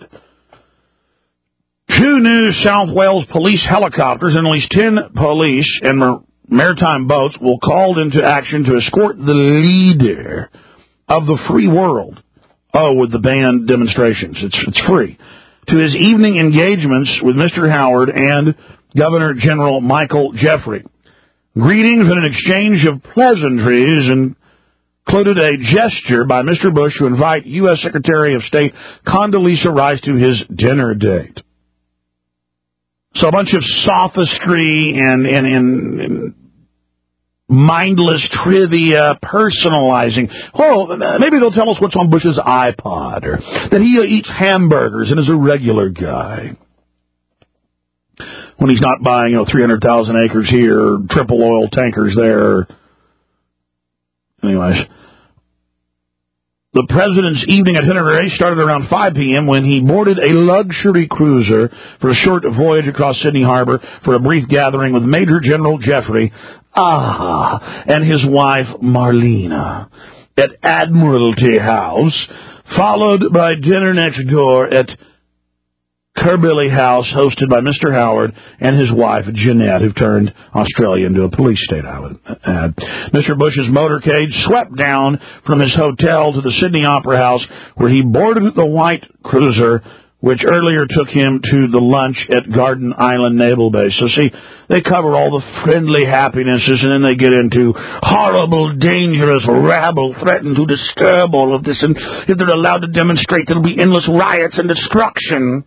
2 new South Wales police helicopters and at least 10 police and maritime boats will called into action to escort the leader of the free world. Oh, with the banned demonstrations. It's free. To his evening engagements with Mr. Howard and Governor General Michael Jeffrey. Greetings and an exchange of pleasantries included a gesture by Mr. Bush to invite U.S. Secretary of State Condoleezza Rice to his dinner date. So a bunch of sophistry and mindless trivia, personalizing. Oh, maybe they'll tell us what's on Bush's iPod, or that he eats hamburgers and is a regular guy when he's not buying 300,000 acres here, triple oil tankers there. Anyways, the president's evening itinerary started around 5 p.m. when he boarded a luxury cruiser for a short voyage across Sydney Harbor for a brief gathering with Major General Jeffrey and his wife Marlena at Admiralty House, followed by dinner next door at Kirkby House, hosted by Mr. Howard and his wife, Jeanette, who turned Australia into a police state, I would add. Mr. Bush's motorcade swept down from his hotel to the Sydney Opera House, where he boarded the white cruiser, which earlier took him to the lunch at Garden Island Naval Base. So, see, they cover all the friendly happinesses, and then they get into horrible, dangerous rabble threaten to disturb all of this, and if they're allowed to demonstrate, there'll be endless riots and destruction.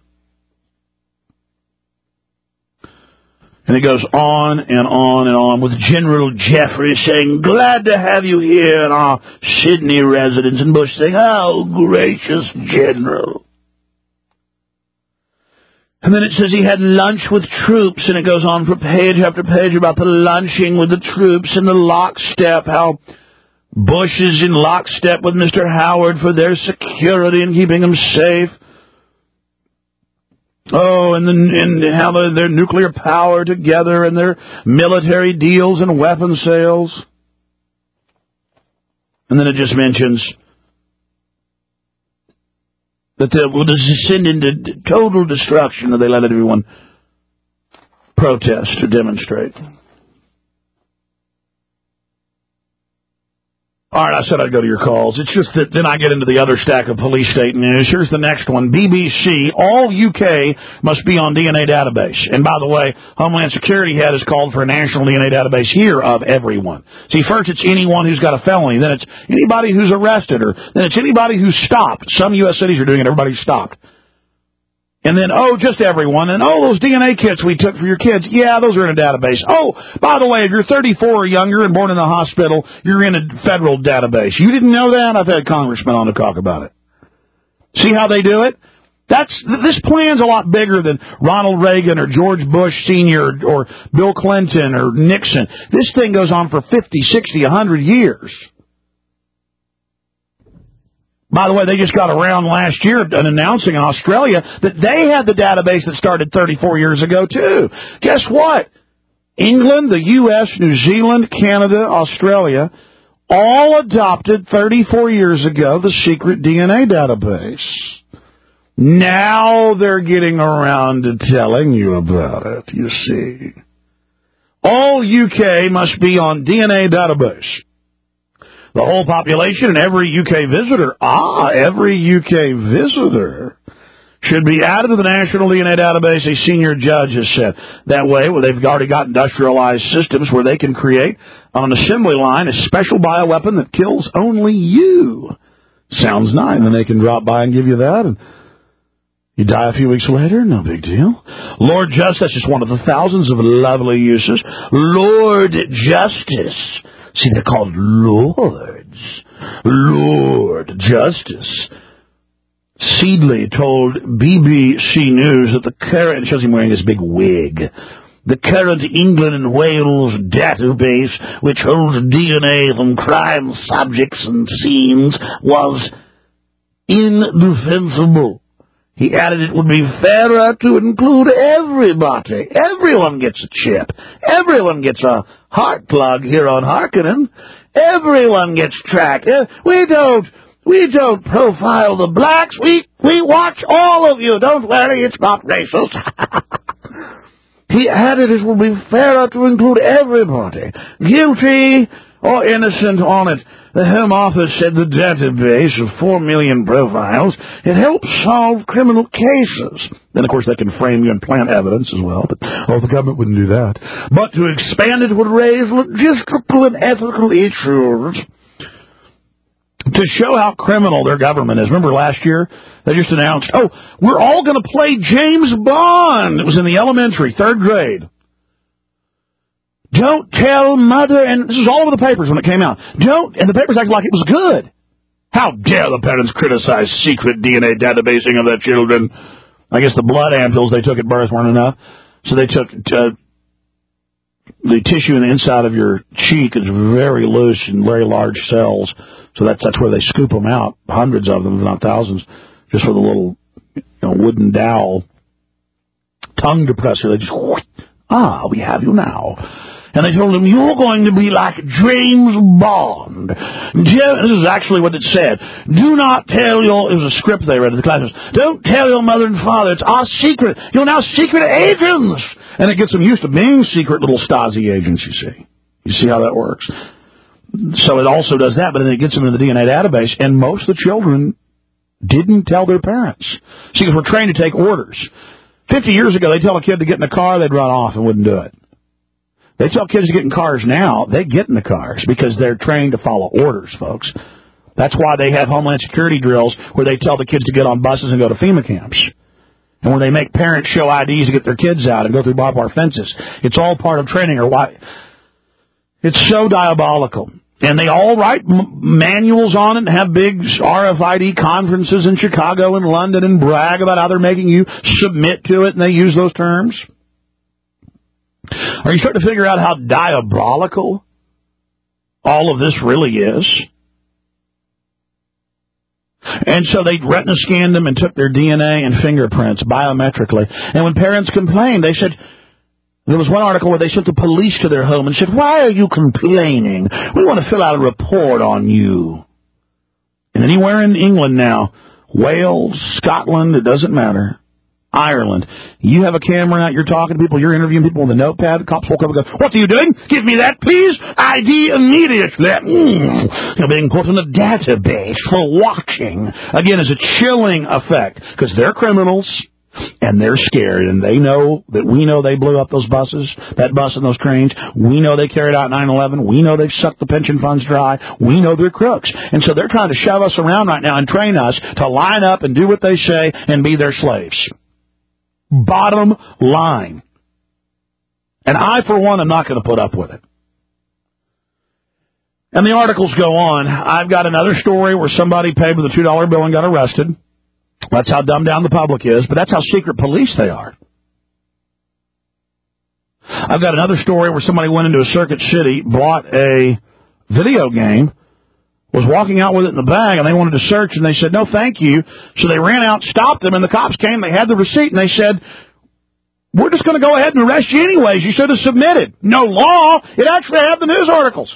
And it goes on and on and on with General Jeffrey saying, glad to have you here in our Sydney residence, and Bush saying, oh, gracious General. And then it says he had lunch with troops, and it goes on for page after page about the lunching with the troops and the lockstep, how Bush is in lockstep with Mr. Howard for their security and keeping them safe. Oh, and how their nuclear power together and their military deals and weapon sales. And then it just mentions that they will descend into total destruction if they let everyone protest or demonstrate. All right, I said I'd go to your calls. It's just that then I get into the other stack of police state news. Here's the next one. BBC, all UK must be on DNA database. And by the way, Homeland Security head has called for a national DNA database here of everyone. See, first it's anyone who's got a felony. Then it's anybody who's arrested. Or then it's anybody who's stopped. Some U.S. cities are doing it. Everybody's stopped. And then, just everyone. And, those DNA kits we took for your kids, yeah, those are in a database. Oh, by the way, if you're 34 or younger and born in a hospital, you're in a federal database. You didn't know that? I've had congressmen on to talk about it. See how they do it? This plan's a lot bigger than Ronald Reagan or George Bush Sr. or Bill Clinton or Nixon. This thing goes on for 50, 60, 100 years. By the way, they just got around last year announcing in Australia that they had the database that started 34 years ago, too. Guess what? England, the U.S., New Zealand, Canada, Australia, all adopted 34 years ago the secret DNA database. Now they're getting around to telling you about it, you see. All UK must be on DNA database. The whole population and every UK visitor, every UK visitor should be added to the National DNA Database, a senior judge has said. That way, they've already got industrialized systems where they can create on an assembly line a special bioweapon that kills only you. Sounds nice. And then they can drop by and give you that, and you die a few weeks later, no big deal. Lord Justice, that's just one of the thousands of lovely uses. Lord Justice. See, they're called lords. Lord Justice. Seedley told BBC News that the current, it shows him wearing this big wig, the current England and Wales database, which holds DNA from crime subjects and scenes, was indefensible. He added it would be fairer to include everybody. Everyone gets a chip. Everyone gets a heart plug here on Harkonnen. Everyone gets tracked. We don't profile the blacks. We watch all of you. Don't worry, it's not racist. He added it would be fairer to include everybody, guilty or innocent, on it. The Home Office said the database of 4 million profiles, it helps solve criminal cases. Then, of course, they can frame you and plant evidence as well, but the government wouldn't do that. But to expand it would raise logistical and ethical issues. To show how criminal their government is. Remember last year, they just announced, we're all going to play James Bond. It was in the elementary, 3rd grade. Don't tell mother, and this was all over the papers when it came out. And the papers acted like it was good. How dare the parents criticize secret DNA databasing of their children? I guess the blood ampules they took at birth weren't enough. So they took the tissue in the inside of your cheek is very loose and very large cells. So that's where they scoop them out, hundreds of them, if not thousands, just with a little wooden dowel tongue depressor. They just, we have you now. And they told him, you're going to be like James Bond. This is actually what it said. Do not tell it was a script they read in the classes. Don't tell your mother and father. It's our secret. You're now secret agents. And it gets them used to being secret little Stasi agents, you see. You see how that works? So it also does that, but then it gets them in the DNA database, and most of the children didn't tell their parents. See, because we're trained to take orders. 50 years ago, they tell a kid to get in a car, they'd run off and wouldn't do it. They tell kids to get in cars now, they get in the cars because they're trained to follow orders, folks. That's why they have Homeland Security drills where they tell the kids to get on buses and go to FEMA camps. And when they make parents show IDs to get their kids out and go through barbed wire fences, it's all part of training. Or why? It's so diabolical. And they all write manuals on it and have big RFID conferences in Chicago and London and brag about how they're making you submit to it, and they use those terms. Are you starting to figure out how diabolical all of this really is? And so they retina scanned them and took their DNA and fingerprints biometrically. And when parents complained, they said, there was one article where they sent the police to their home and said, why are you complaining? We want to fill out a report on you. And anywhere in England now, Wales, Scotland, it doesn't matter, Ireland, you have a camera out, you're talking to people, you're interviewing people with a notepad, the cops walk up and go, what are you doing? Give me that, please. ID immediately. You're being put in a database for watching. Again, it's a chilling effect, because they're criminals. And they're scared, and they know that we know they blew up those buses, that bus and those trains. We know they carried out 9/11. We know they've sucked the pension funds dry. We know they're crooks. And so they're trying to shove us around right now and train us to line up and do what they say and be their slaves. Bottom line. And I, for one, am not going to put up with it. And the articles go on. I've got another story where somebody paid with a $2 bill and got arrested. That's how dumbed down the public is, but that's how secret police they are. I've got another story where somebody went into a Circuit City, bought a video game, was walking out with it in the bag, and they wanted to search, and they said, no, thank you. So they ran out, stopped them, and the cops came, they had the receipt, and they said, we're just going to go ahead and arrest you anyways. You should have submitted. No law. It actually had the news articles.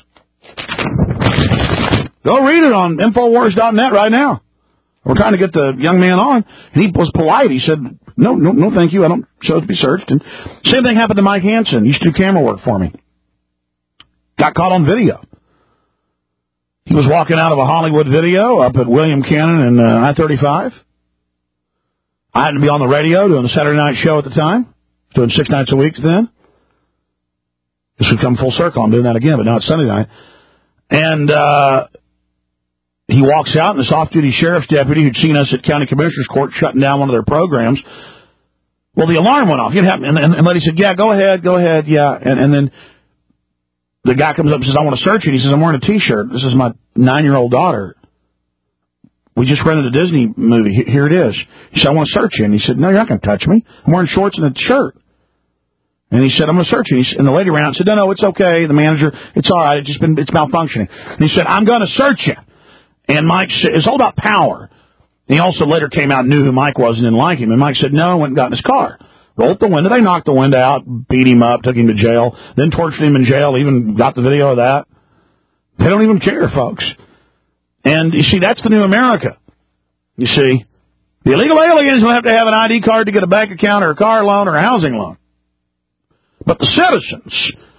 Go read it on Infowars.net right now. We're trying to get the young man on. He was polite. He said, no, thank you. I don't chose to be searched. And same thing happened to Mike Hansen. He used to do camera work for me. Got caught on video. He was walking out of a Hollywood video up at William Cannon and I-35. I had to be on the radio doing the Saturday night show at the time. Doing 6 nights a week then. This would come full circle. I'm doing that again, but now it's Sunday night. And, he walks out, and this off-duty sheriff's deputy who'd seen us at County Commissioner's Court shutting down one of their programs, well, the alarm went off. And the lady said, yeah, go ahead, yeah. And then the guy comes up and says, I want to search you. He says, I'm wearing a T-shirt. This is my 9-year-old daughter. we just rented a Disney movie. Here it is. He said, I want to search you. And he said, no, you're not going to touch me. I'm wearing shorts and a shirt. And he said, I'm going to search you. And the lady ran out and said, no, it's okay. The manager, it's all right. It's malfunctioning. And he said, I'm going to search you. And Mike said, it's all about power. And he also later came out and knew who Mike was and didn't like him. And Mike said, no, went and got in his car. Rolled the window. They knocked the window out, beat him up, took him to jail, then tortured him in jail, even got the video of that. They don't even care, folks. And, you see, that's the new America. You see, the illegal aliens will have to have an ID card to get a bank account or a car loan or a housing loan. But the citizens,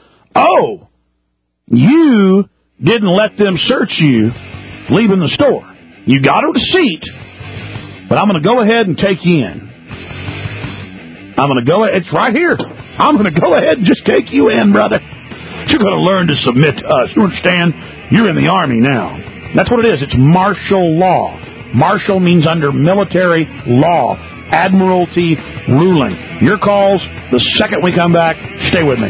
you didn't let them search you leaving the store. You got a receipt, but I'm going to go ahead and take you in. I'm going to go ahead. It's right here. I'm going to go ahead and just take you in, brother. You're going to learn to submit to us. You understand? You're in the Army now. That's what it is. It's martial law. Martial means under military law. Admiralty ruling. Your calls the second we come back. Stay with me.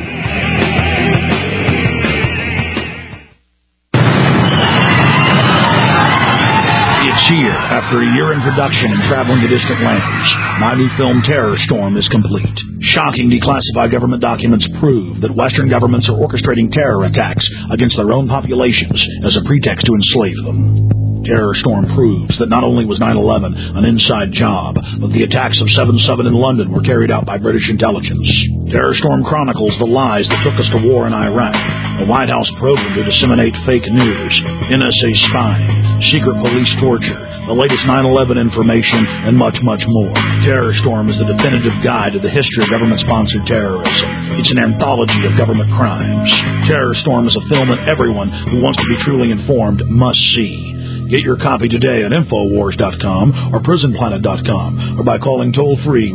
It's here. After a year in production and traveling to distant lands, my new film Terror Storm is complete. Shocking declassified government documents prove that Western governments are orchestrating terror attacks against their own populations as a pretext to enslave them. Terror Storm proves that not only was 9/11 an inside job, but the attacks of 7/7 in London were carried out by British intelligence. Terror Storm chronicles the lies that took us to war in Iraq, the White House program to disseminate fake news, NSA spying, secret police torture, the latest 9/11 information, and much, much more. Terror Storm is the definitive guide to the history of government-sponsored terrorism. It's an anthology of government crimes. Terror Storm is a film that everyone who wants to be truly informed must see. Get your copy today at Infowars.com or PrisonPlanet.com or by calling toll-free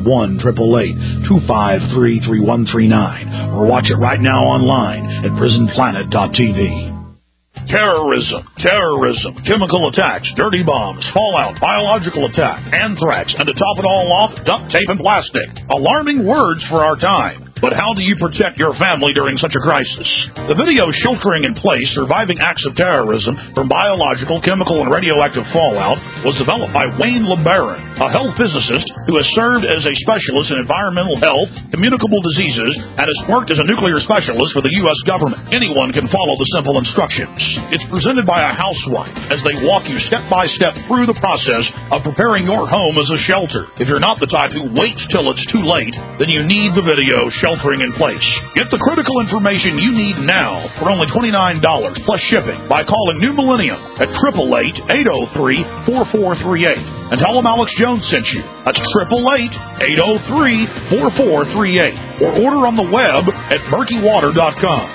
1-888-253-3139 or watch it right now online at PrisonPlanet.tv. Terrorism, chemical attacks, dirty bombs, fallout, biological attack, anthrax, and to top it all off, duct tape and plastic. Alarming words for our time. But how do you protect your family during such a crisis? The video Sheltering in Place, Surviving Acts of Terrorism from Biological, Chemical, and Radioactive Fallout was developed by Wayne LeBaron, a health physicist who has served as a specialist in environmental health, communicable diseases, and has worked as a nuclear specialist for the U.S. government. Anyone can follow the simple instructions. It's presented by a housewife as they walk you step by step through the process of preparing your home as a shelter. If you're not the type who waits till it's too late, then you need the video Sheltering in Place. Get the critical information you need now for only $29 plus shipping by calling New Millennium at 888-803-4438 and tell them Alex Jones sent you. That's 888-803-4438 or order on the web at murkywater.com.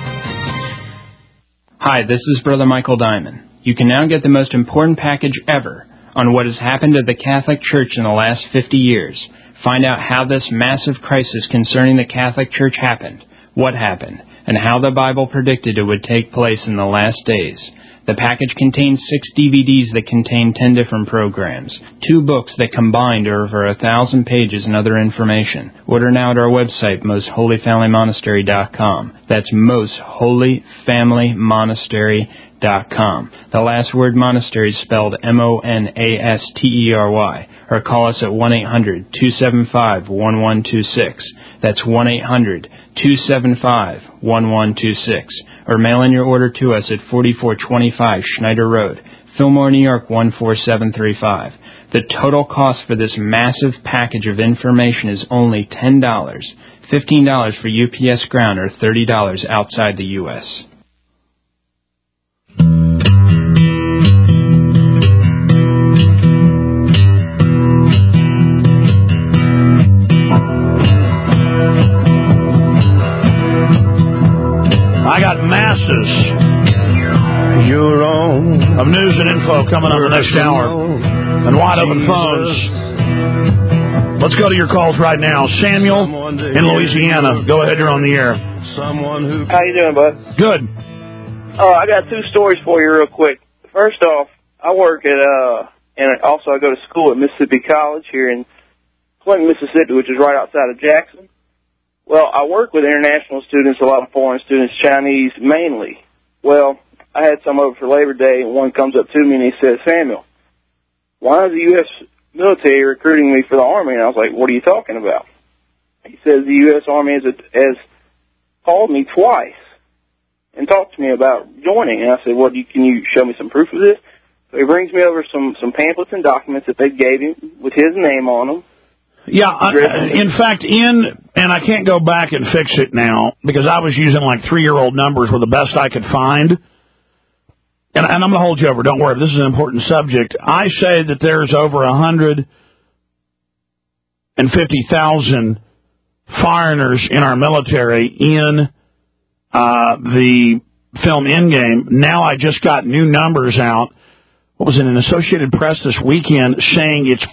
Hi, this is Brother Michael Diamond. You can now get the most important package ever on what has happened to the Catholic Church in the last 50 years. Find out how this massive crisis concerning the Catholic Church happened, what happened, and how the Bible predicted it would take place in the last days. The package contains 6 DVDs that contain 10 different programs, 2 books that combined are over 1,000 pages and other information. Order now at our website, mostholyfamilymonastery.com. That's mostholyfamilymonastery.com. The last word monastery is spelled MONASTERY. Or call us at 1-800-275-1126. That's 1-800-275-1126. Or mail in your order to us at 4425 Schneider Road, Fillmore, New York 14735. The total cost for this massive package of information is only $10, $15 for UPS Ground, or $30 outside the U.S. I got masses of news and info coming up the next hour and wide open phones. Let's go to your calls right now. Samuel in Louisiana. Go ahead, you're on the air. How you doing, bud? Good. I got 2 stories for you real quick. First off, I work at, and also I go to school at Mississippi College here in Clinton, Mississippi, which is right outside of Jackson. Well, I work with international students, a lot of foreign students, Chinese mainly. Well, I had some over for Labor Day, and one comes up to me and he says, Samuel, why is the U.S. military recruiting me for the Army? And I was like, what are you talking about? He says the U.S. Army has called me twice and talked to me about joining. And I said, well, can you show me some proof of this? So he brings me over some pamphlets and documents that they gave him with his name on them. Yeah, in fact, and I can't go back and fix it now because I was using like 3-year-old numbers were the best I could find. And I'm going to hold you over. Don't worry. This is an important subject. I say that there's over 150,000 foreigners in our military in the film Endgame. Now I just got new numbers out. What was it, in Associated Press this weekend, saying it's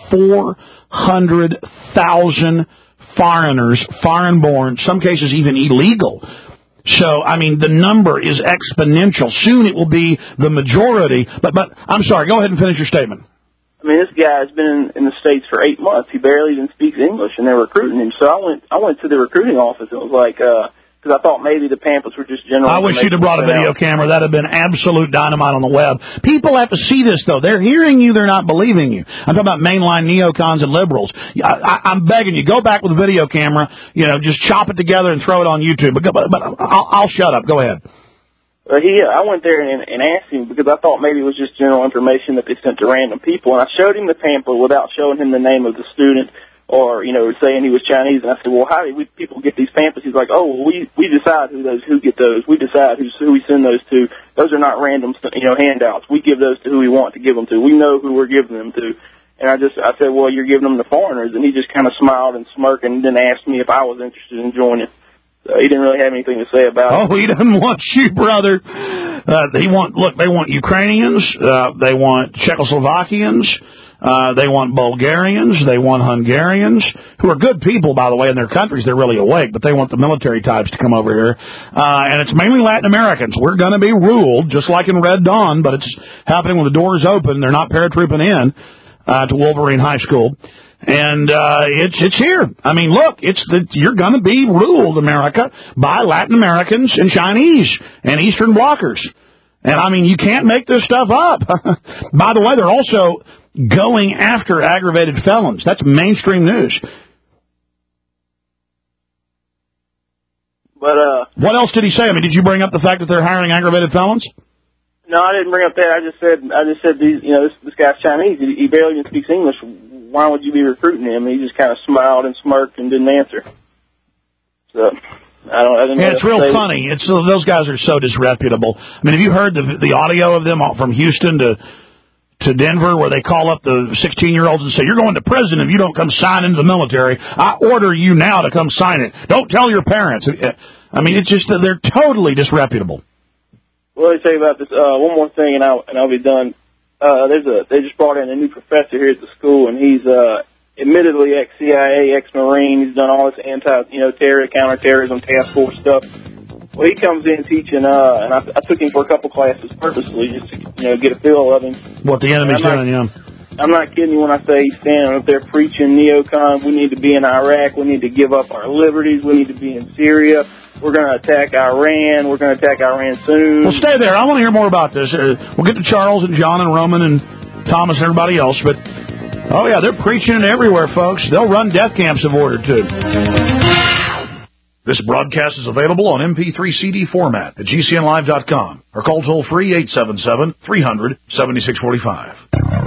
400,000 foreigners, foreign-born, some cases even illegal. So, I mean, the number is exponential. Soon it will be the majority. But I'm sorry, go ahead and finish your statement. I mean, this guy has been in the States for 8 months. He barely even speaks English, and they're recruiting him. So I went to the recruiting office, and it was like, because I thought maybe the pamphlets were just general. I wish you'd have brought a video camera. That would have been absolute dynamite on the web. People have to see this, though. They're hearing you. They're not believing you. I'm talking about mainline neocons and liberals. I'm begging you, go back with a video camera. Just chop it together and throw it on YouTube. But I'll shut up. Go ahead. I went there and asked him because I thought maybe it was just general information that they sent to random people. And I showed him the pamphlet without showing him the name of the student or, saying he was Chinese. And I said, well, how do people get these pamphlets? He's like, oh, well, we decide who get those. We decide who we send those to. Those are not random, handouts. We give those to who we want to give them to. We know who we're giving them to. And I said, well, you're giving them to foreigners. And he just kind of smiled and smirked and then asked me if I was interested in joining. So he didn't really have anything to say about it. Oh, he doesn't want you, brother. They want Ukrainians. They want Czechoslovakians. They want Bulgarians. They want Hungarians, who are good people, by the way, in their countries. They're really awake, but they want the military types to come over here. And it's mainly Latin Americans. We're going to be ruled, just like in Red Dawn, but it's happening when the doors open. They're not paratrooping in to Wolverine High School. And it's here. I mean, look, you're going to be ruled, America, by Latin Americans and Chinese and Eastern blockers. And, I mean, you can't make this stuff up. By the way, they're also going after aggravated felons. That's mainstream news. But what else did he say? I mean, did you bring up the fact that they're hiring aggravated felons? No, I didn't bring up that. I just said these, this guy's Chinese. He barely even speaks English. Why would you be recruiting him? And he just kind of smiled and smirked and didn't answer. So I didn't know. Yeah, it's real funny. Those guys are so disreputable. I mean, have you heard the audio of them from Houston to Denver, where they call up the 16-year-olds and say, you're going to prison if you don't come sign into the military. I order you now to come sign it. Don't tell your parents. I mean, it's just that they're totally disreputable. Well, let me tell you about this. One more thing, and I'll be done. They just brought in a new professor here at the school, and he's admittedly ex-CIA, ex-Marine. He's done all this counterterrorism task force stuff. Well, he comes in teaching, and I took him for a couple classes purposely just to get a feel of him. What the enemy's doing, yeah. I'm not kidding you when I say he's standing up there preaching neocon. We need to be in Iraq. We need to give up our liberties. We need to be in Syria. We're going to attack Iran. We're going to attack Iran soon. Well, stay there. I want to hear more about this. We'll get to Charles and John and Roman and Thomas and everybody else. But, oh, yeah, they're preaching it everywhere, folks. They'll run death camps if ordered to. This broadcast is available on MP3 CD format at GCNlive.com or call toll-free 877-300-7645.